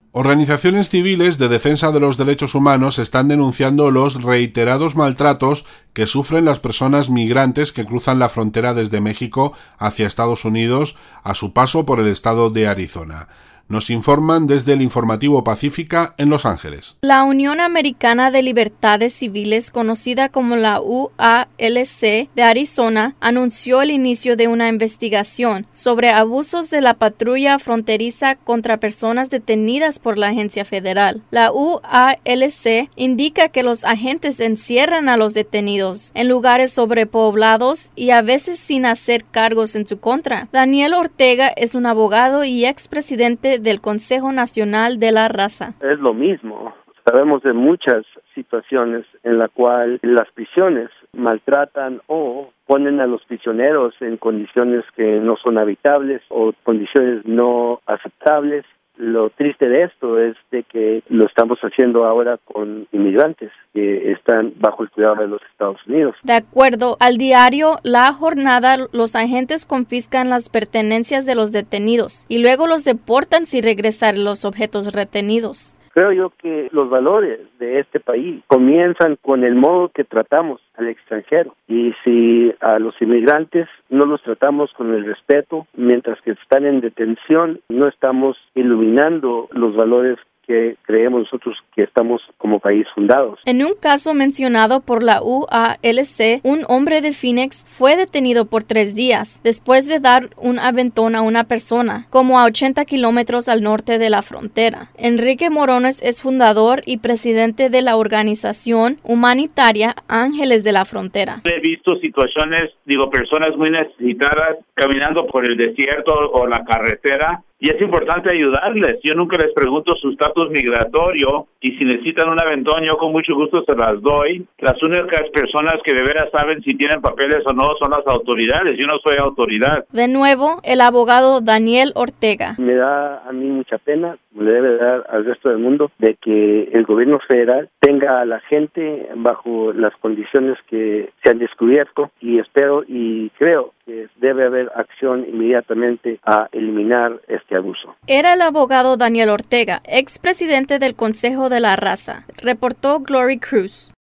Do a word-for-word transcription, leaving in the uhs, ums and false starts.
Organizaciones civiles de defensa de los derechos humanos están denunciando los reiterados maltratos que sufren las personas migrantes que cruzan la frontera desde México hacia Estados Unidos a su paso por el estado de Arizona. Nos informan desde el Informativo Pacífica en Los Ángeles. La Unión Americana de Libertades Civiles, conocida como la U A L C de Arizona, anunció el inicio de una investigación sobre abusos de la patrulla fronteriza contra personas detenidas por la agencia federal. La U A L C indica que los agentes encierran a los detenidos en lugares sobrepoblados y a veces sin hacer cargos en su contra. Daniel Ortega es un abogado y expresidente del Consejo Nacional de la Raza. Es lo mismo. Sabemos de muchas situaciones en las cuales las prisiones maltratan o ponen a los prisioneros en condiciones que no son habitables o condiciones no aceptables. Lo triste de esto es de que lo estamos haciendo ahora con inmigrantes que están bajo el cuidado de los Estados Unidos. De acuerdo al diario La Jornada, los agentes confiscan las pertenencias de los detenidos y luego los deportan sin regresar los objetos retenidos. Creo yo que los valores de este país comienzan con el modo que tratamos al extranjero. Y si a los inmigrantes no los tratamos con el respeto, mientras que están en detención, no estamos iluminando los valores que creemos nosotros que estamos como país fundados. En un caso mencionado por la U A L C, un hombre de Phoenix fue detenido por tres días después de dar un aventón a una persona, como a ochenta kilómetros al norte de la frontera. Enrique Morones es fundador y presidente de la organización humanitaria Ángeles de la Frontera. He visto situaciones, digo, personas muy necesitadas caminando por el desierto o la carretera. Y es importante ayudarles. Yo nunca les pregunto su estatus migratorio y si necesitan un aventón, yo con mucho gusto se las doy. Las únicas personas que de veras saben si tienen papeles o no son las autoridades. Yo no soy autoridad. De nuevo, el abogado Daniel Ortega. Me da a mí mucha pena, le debe dar al resto del mundo, de que el gobierno federal tenga a la gente bajo las condiciones que se han descubierto y espero y creo que debe haber acción inmediatamente a eliminar este abuso. Era el abogado Daniel Ortega, expresidente del Consejo de la Raza, reportó Glory Cruz.